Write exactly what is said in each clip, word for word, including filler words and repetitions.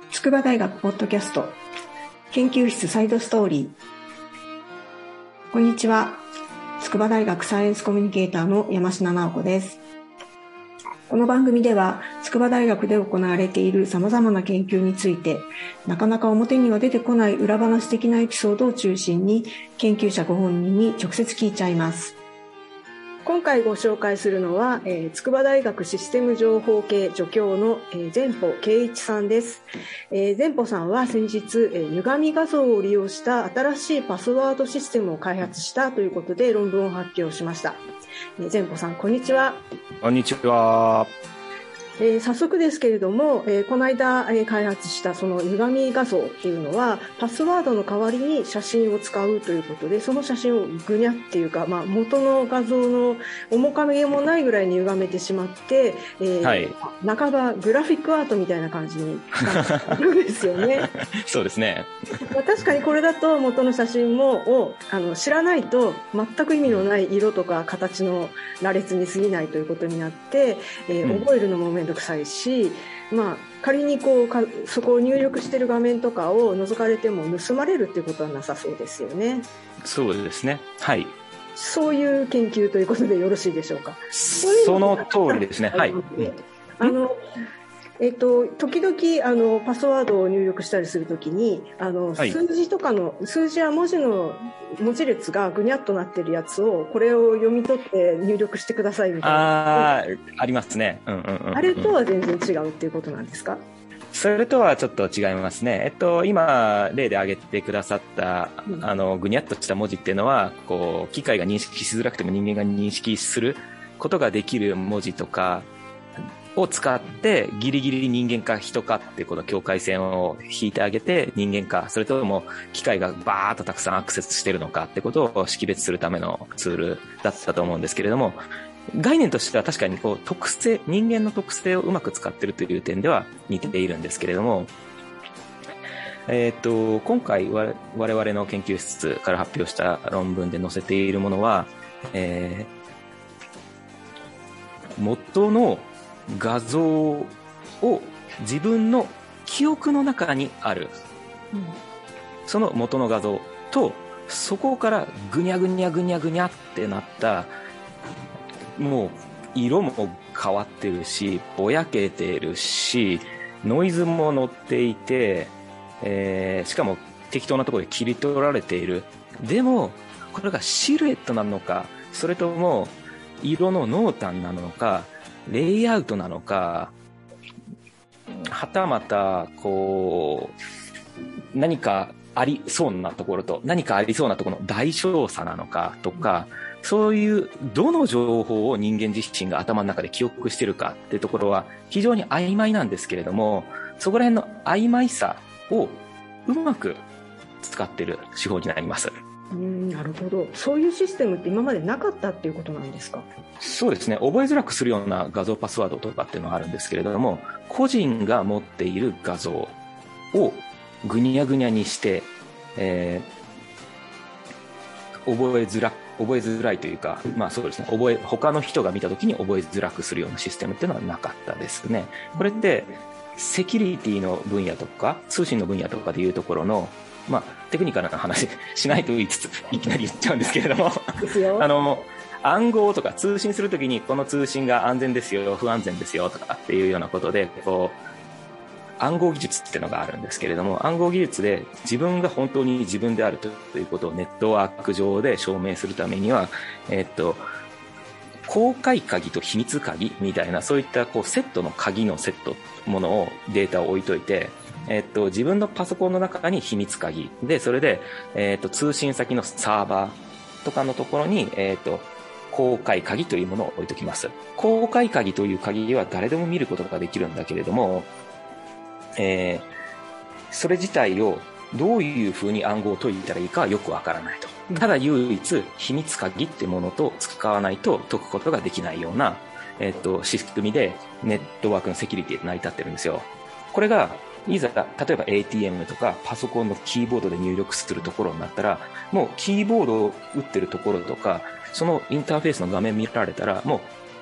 筑波大学ポッドキャスト研究室サイドストーリー。こんにちは。筑波大学サイエンスコミュニケーターの山科直子です。この番組では筑波大学で行われているさまざまな研究について、なかなか表には出てこない裏話的なエピソードを中心に研究者ご本人に直接聞いちゃいます。今回ご紹介するのは、えー、筑波大学システム情報系助教の、えー、前保圭一さんです。えー、前保さんは先日、えー、歪み画像を利用した新しいパスワードシステムを開発したということで論文を発表しました。えー、前保さん、こんにちは。 こんにちは。 えー、早速ですけれども、えー、この間、えー、開発したその歪み画像っていうのはパスワードの代わりに写真を使うということで、その写真をぐにゃっていうか、まあ、元の画像の面影もないぐらいに歪めてしまって、えーはい、半ばグラフィックアートみたいな感じになるんですよね。 そうですね。 まあ、確かにこれだと元の写真もをあの知らないと全く意味のない色とか形の羅列に過ぎないということになって、えー、覚えるのも面倒くさいし、まあ、仮にこうかそこを入力している画面とかを覗かれても盗まれるっていうことはなさそうですよね。 そうですね。はい。 そういう研究ということでよろしいでしょうか。 その通りですね。はい。 あのえっと、時々あのパスワードを入力したりするときにあの、はい、数字とかの数字や文字の文字列がぐにゃっとなってるやつをこれを読み取って入力してくださいみたいな。 あありますね、うんうんうんうん、 あれとは全然違うっていうことなんですか？ それとはちょっと違いますね。えっと、今例で挙げてくださった、うん、あのぐにゃっとした文字っていうのはこう機械が認識しづらくても人間が認識することができる文字とかを使ってギリギリ人間か人かっていうこの境界線を引いてあげて人間かそれとも機械がバーッとたくさんアクセスしているのかってことを識別するためのツールだったと思うんですけれども、概念としては確かにこう特性人間の特性をうまく使っているという点では似ているんですけれども、えー、と今回我々の研究室から発表した論文で載せているものは、えー、元の画像を自分の記憶の中にある、うん、その元の画像とそこからぐにゃぐにゃぐにゃぐにゃってなったもう色も変わってるしぼやけてるしノイズも乗っていて、えー、しかも適当なところで切り取られている。でもこれがシルエットなのかそれとも色の濃淡なのかレイアウトなのかはたまたこう何かありそうなところと何かありそうなところの大小差なのかとか、そういうどの情報を人間自身が頭の中で記憶しているかっていうところは非常に曖昧なんですけれども、そこら辺の曖昧さをうまく使っている手法になります。 うん、なるほど。そういうシステムって今までなかったっていうことなんですか？ そうですね。覚えづらくするような画像パスワードとかっていうのはあるんですけれども、個人が持っている画像をぐにゃぐにゃにして、えー、覚えづら覚えづらいというか、まあそうですね。覚え他の人が見たときに覚えづらくするようなシステムっていうのはなかったですね。これってセキュリティの分野とか通信の分野とかでいうところのまあ、テクニカルな話しないと言いつついきなり言っちゃうんですけれどもあの暗号とか通信するときにこの通信が安全ですよ不安全ですよとかっていうようなことでこう暗号技術っていうのがあるんですけれども、暗号技術で自分が本当に自分であるということをネットワーク上で証明するためには、えっと公開鍵と秘密鍵みたいなそういったこうセットの鍵のセットものをデータを置いといて、えっと、自分のパソコンの中に秘密鍵で、それで、えっと、通信先のサーバーとかのところに、えっと、公開鍵というものを置いときます。公開鍵という鍵は誰でも見ることができるんだけれども、えー、それ自体をどういうふうに暗号を解いたらいいかはよくわからないと。ただ唯一秘密鍵ってものと使わないと解くことができないような、えっと、仕組みでネットワークのセキュリティで成り立ってるんですよ。これがいざ例えば エーティーエム とかパソコンのキーボードで入力するところになったら、もうキーボードを打ってるところとかそのインターフェースの画面見られたらもう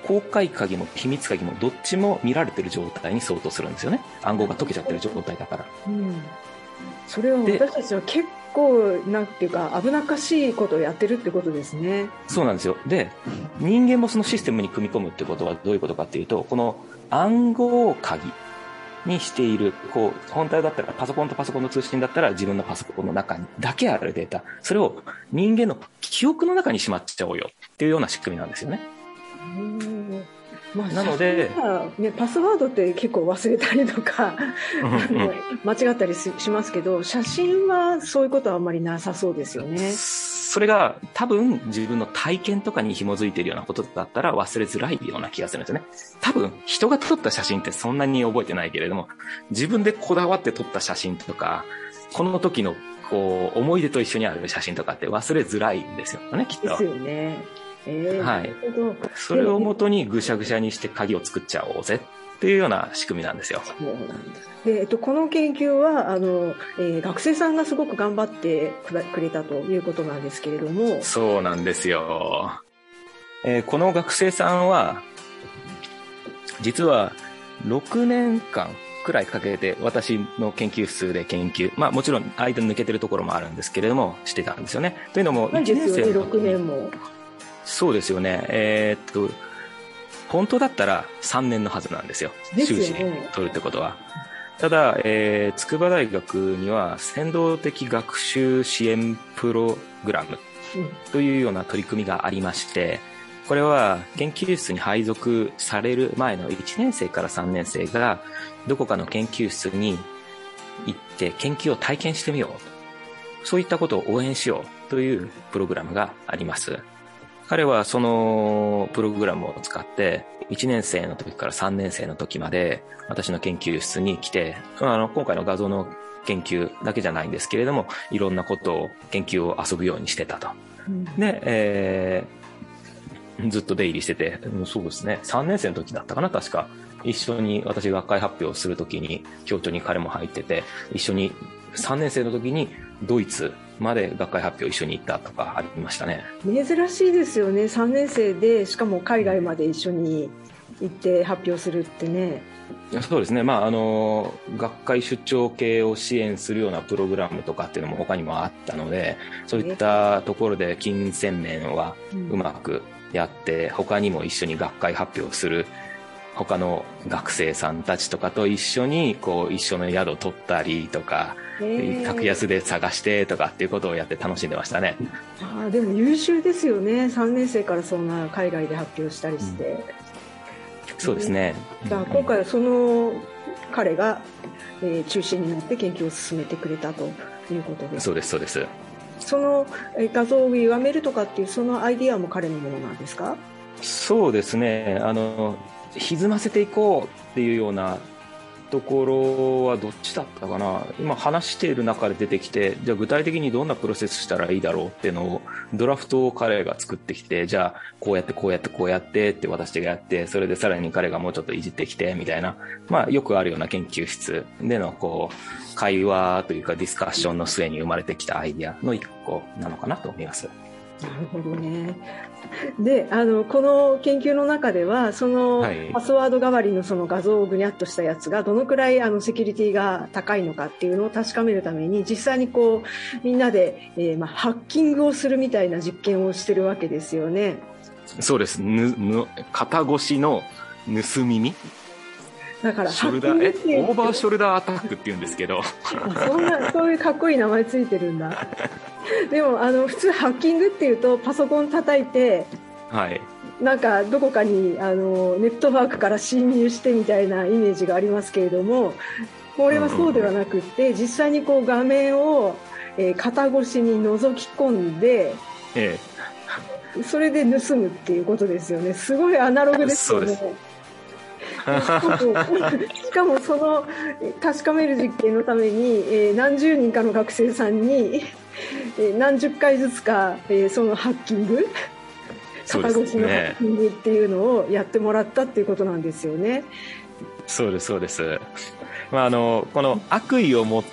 公開鍵も秘密鍵もどっちも見られてる状態に相当するんですよね。暗号が解けちゃってる状態だから。 うん、それは私たちは結構なんていうか危なっかしいことをやってるってことですね。 そうなんですよ。で、人間もそのシステムに組み込むってことはどういうことかっていうと、この暗号鍵にしている、こう、本体だったらパソコンとパソコンの通信だったら自分のパソコンの中にだけあるデータ、それを人間の記憶の中にしまっちゃおうよっていうような仕組みなんですよね。 うんまあ、 なので、 ね、パスワードって結構忘れたりとかうん、うん、間違ったりしますけど、写真はそういうことはあんまりなさそうですよね。 それが多分自分の体験とかに紐づいているようなことだったら忘れづらいような気がするんですよね。多分人が撮った写真ってそんなに覚えてないけれども、自分でこだわって撮った写真とか、この時のこう思い出と一緒にある写真とかって忘れづらいんですよね、きっと。 ですよね。えー、 はい。それをもとにぐしゃぐしゃにして鍵を作っちゃおうぜっていうような仕組みなんですよ。 そうなんです。で、えっと、この研究はあの、えー、学生さんがすごく頑張ってくれたということなんですけれども。 そうなんですよ。えー、この学生さんは実はろくねんかんくらいかけて私の研究室で研究、まあもちろん間抜けてるところもあるんですけれどもしてたんですよね。というのもいちねん生の時にろくねんも。そうですよね。えー、っと本当だったらさんねんのはずなんですよ。 ですよね。 修士取るってことは。ただ、えー、筑波大学には先導的学習支援プログラムというような取り組みがありまして、これは研究室に配属される前のいちねん生からさんねん生がどこかの研究室に行って研究を体験してみよう。そういったことを応援しようというプログラムがあります。彼はそのプログラムを使っていちねん生の時からさんねん生の時まで私の研究室に来て、あの今回の画像の研究だけじゃないんですけれども、いろんなことを研究を遊ぶようにしてたと。うん、で、えー、ずっと出入りしてて、そうですね、さんねん生の時だったかな、確か一緒に私学会発表をする時に教頭に彼も入ってて、一緒にさんねん生の時にドイツまで学会発表一緒に行ったとかありましたね。 珍しいですよね。さんねん生でしかも海外まで一緒に行って発表するってね。 そうですね、まあ、あの学会出張系を支援するようなプログラムとかっていうのも他にもあったので、そういったところで金銭面はうまくやって、うん、他にも一緒に学会発表する他の学生さんたちとかと一緒にこう一緒の宿を取ったりとか、格安で探してとかっていうことをやって楽しんでましたね。 あ、でも優秀ですよね。さんねん生からそんな海外で発表したりして、うん、 そうですね。 じゃあ今回はその彼が、えー、中心になって研究を進めてくれたということです。 そうですそうです。 その画像を歪めるとかっていうそのアイディアも彼のものなんですか？ そうですね、あの歪ませていこうっていうようなところはどっちだったかな。今話している中で出てきて、じゃあ具体的にどんなプロセスしたらいいだろうっていうのをドラフトを彼が作ってきて、じゃあこうやってこうやってこうやってって私がやって、それでさらに彼がもうちょっといじってきてみたいな、まあよくあるような研究室でのこう会話というかディスカッションの末に生まれてきたアイディアの一個なのかなと思います。 なるほどね。で、あのこの研究の中ではそのパスワード代わりのその画像をぐにゃっとしたやつがどのくらいあのセキュリティが高いのかっていうのを確かめるために実際にこうみんなで、えーまあ、ハッキングをするみたいな実験をしてるわけですよね。 そうです。ぬぬ肩越しの盗み見だからショルダーえオーバーショルダーアタックって言うんですけどそんなそういうかっこいい名前ついてるんだでもあの普通ハッキングっていうとパソコン叩いて、はい、なんかどこかにあのネットワークから侵入してみたいなイメージがありますけれども、これはそうではなくって、うんうん、実際にこう画面を、えー、肩越しに覗き込んで、ええ、それで盗むっていうことですよね。すごいアナログですよね。しかもその確かめる実験のために、えー、何十人かの学生さんに、えー、何十回ずつか、えー、そのハッキング、肩越しのハッキングっていうのをやってもらったっていうことなんですよね。 そうですそうです、まあ、あのこの悪意を持った、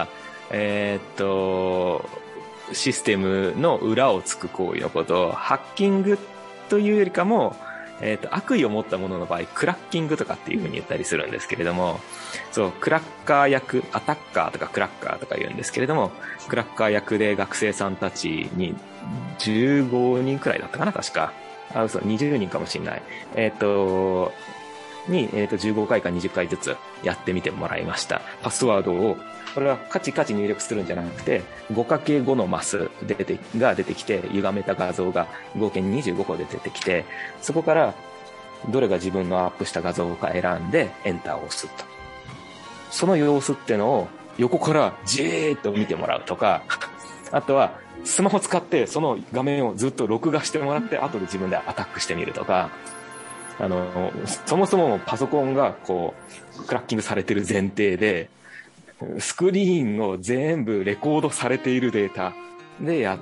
えー、っとシステムの裏をつく行為のことをハッキングというよりかもえっと、悪意を持ったものの場合、クラッキングとかっていう風に言ったりするんですけれども、そう、クラッカー役、アタッカーとかクラッカーとか言うんですけれども、クラッカー役で学生さんたちにじゅうごにんくらいだったかな、確か。あ、嘘、にじゅうにんかもしれない。えっと、に、えっと、じゅうごかいかにじゅっかいずつやってみてもらいました。パスワードを、これはカチカチ入力するんじゃなくて、ごかけるご のマス出てが出てきて、歪めた画像が合計にじゅうごこで出てきて、そこからどれが自分のアップした画像か選んでエンターを押すと。その様子ってのを横からじーっと見てもらうとか、あとはスマホ使ってその画面をずっと録画してもらって後で自分でアタックしてみるとか、あの、そもそもパソコンがこう、クラッキングされてる前提で、スクリーンを全部レコードされているデータでやって、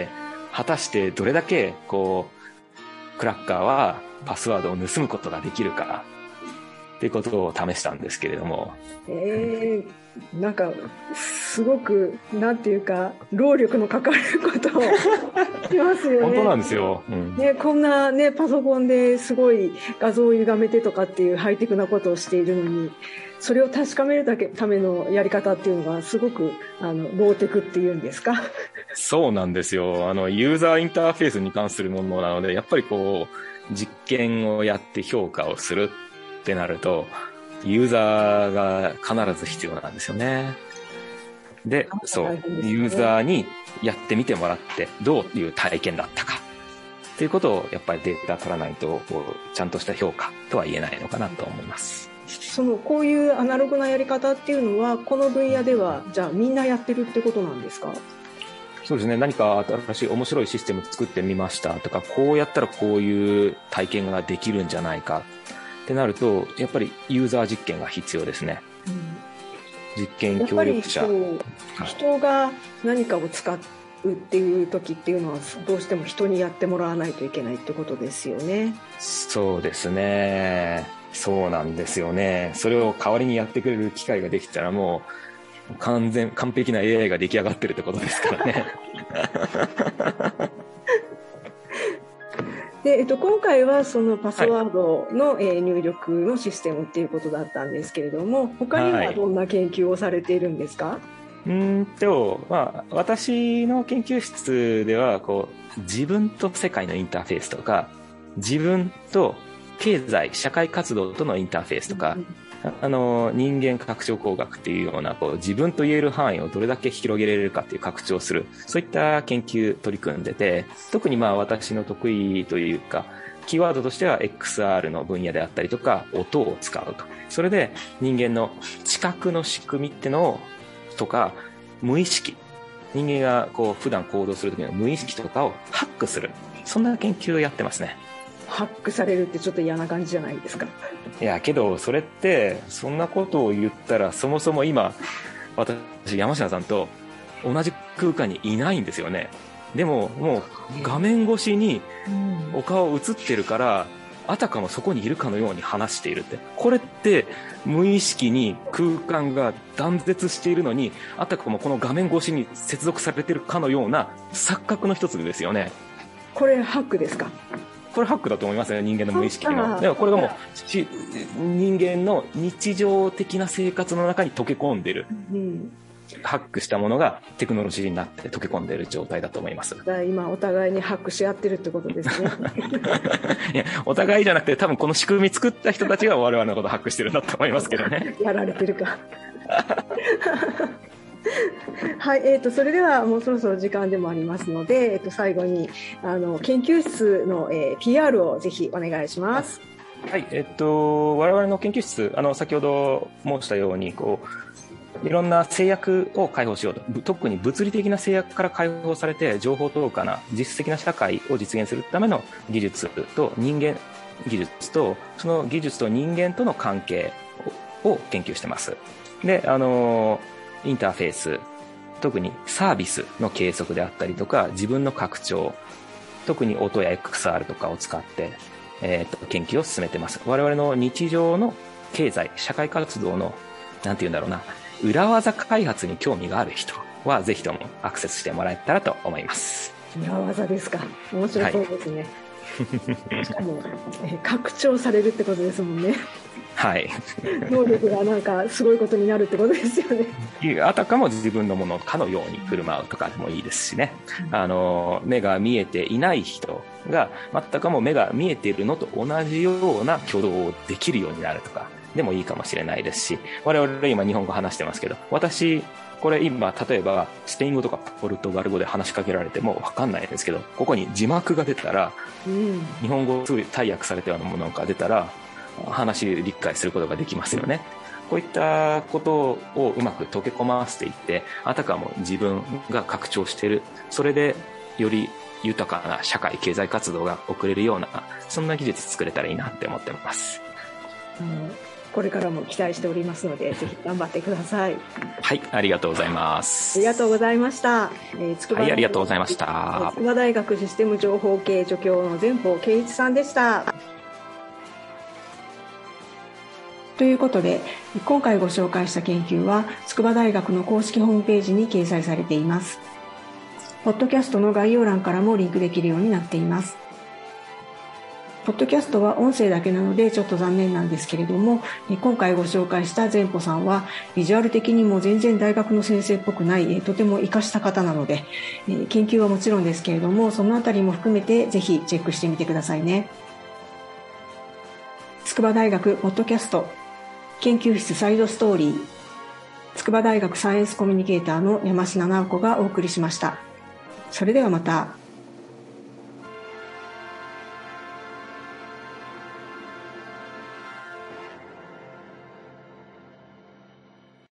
果たしてどれだけこう、クラッカーはパスワードを盗むことができるか、っていうことを試したんですけれども。 えー、なんか、すごく、なんていうか、労力のかかることをしますよね。 本当なんですよ。うん、 ね、こんなね、パソコンですごい画像を歪めてとかっていうハイテクなことをしているのに、それを確かめるだけためのやり方っていうのがすごく、あの、ローテクっていうんですか。 そうなんですよ。あの、ユーザーインターフェースに関するものなので、やっぱりこう、実験をやって評価をするってなると、ユーザーが必ず必要なんですよね。で、そう、ユーザーにやってみてもらって、どういう体験だったか。っていうことを、やっぱりデータ取らないと、こう、ちゃんとした評価とは言えないのかなと思います。 その、こういうアナログなやり方っていうのは、この分野では、じゃあみんなやってるってことなんですか？ そうですね。何か新しい面白いシステム作ってみましたとか、こうやったらこういう体験ができるんじゃないかってなると、やっぱりユーザー実験が必要ですね。うん、実験協力者。やっぱり人が何かを使うっていう時っていうのは、どうしても人にやってもらわないといけないってことですよね。 そうですね。そうなんですよね。それを代わりにやってくれる機会ができたらもう完全、完璧な エーアイ が出来上がってるってことですからね。 で、えっと、今回はそのパスワードの、はい、えー、入力のシステムっていうことだったんですけれども、他にはどんな研究をされているんですか？はい、 うんと、まあ、私の研究室ではこう自分と世界のインターフェースとか、自分と経済社会活動とのインターフェースとか、うん、あの人間拡張工学っていうようなこう自分と言える範囲をどれだけ広げられるかっていう拡張する、そういった研究取り組んでて、特にまあ私の得意というかキーワードとしては エックスアール の分野であったりとか音を使うと、それで人間の知覚の仕組みってのをとか無意識、人間がこう普段行動する時の無意識とかをハックする、そんな研究をやってますね。 ハックされるってちょっと嫌な感じじゃないですか。 いやけどそれってそんなことを言ったらそもそも今私山下さんと同じ空間にいないんですよね。でももう画面越しにお顔映ってるから、あたかもそこにいるかのように話しているって、これって無意識に空間が断絶しているのに、あたかもこの画面越しに接続されてるかのような錯覚の一つですよね。 これハックですか？ これハックだと思いますね、人間の無意識の。でもこれがもう人間の日常的な生活の中に溶け込んでる、うん、ハックしたものがテクノロジーになって溶け込んでいる状態だと思います。 今お互いにハックし合ってるってことですね。 いやお互いじゃなくて、多分この仕組み作った人たちが我々のことをハックしてるんだと思いますけどね。 やられてるか。はい、えーと、それではもうそろそろ時間でもありますので、えーと、最後にあの研究室の、えー、ピーアール をぜひお願いします。 はい、えっと、我々の研究室、あの先ほど申したようにこういろんな制約を解放しようと、特に物理的な制約から解放されて情報等価な実質的な社会を実現するための技術と人間技術と、その技術と人間との関係を研究してます。で、あのインターフェース、特にサービスの計測であったりとか、自分の拡張、特に音や エックスアール とかを使って、えー、と研究を進めてます。我々の日常の経済社会活動のなんていうんだろうな、裏技開発に興味がある人はぜひともアクセスしてもらえたらと思います。 裏技ですか。面白そうですね。 しかも、えー、拡張されるってことですもんね。 はい。 能力がなんかすごいことになるってことですよね。 あたかも自分のものかのように振る舞うとかでもいいですしね。あの、目が見えていない人が、全くも目が見えているのと同じような挙動をできるようになるとかでもいいかもしれないですし、我々今日本語話してますけど、私、これ今、例えば、スペイン語とかポルトガル語で話しかけられても分かんないんですけど、ここに字幕が出たら、うん、日本語大訳されたようなものが出たら、話理解することができますよね。こういったことをうまく溶け込ませていって、あたかも自分が拡張している、それでより豊かな社会経済活動が送れるような、そんな技術作れたらいいなって思ってます。 あのこれからも期待しておりますので、ぜひ頑張ってください。 はい、ありがとうございます。 ありがとうございました。えー、筑波はい、ありがとうございました。 筑波大学システム情報系助教の前方圭一さんでした。ということで、今回ご紹介した研究は筑波大学の公式ホームページに掲載されています。ポッドキャストの概要欄からもリンクできるようになっています。ポッドキャストは音声だけなのでちょっと残念なんですけれども、今回ご紹介した前歩さんはビジュアル的にも全然大学の先生っぽくない、とても活かした方なので、研究はもちろんですけれども、そのあたりも含めてぜひチェックしてみてくださいね。筑波大学ポッドキャスト研究室サイドストーリー、筑波大学サイエンスコミュニケーターの山科直子がお送りしました。それではまた。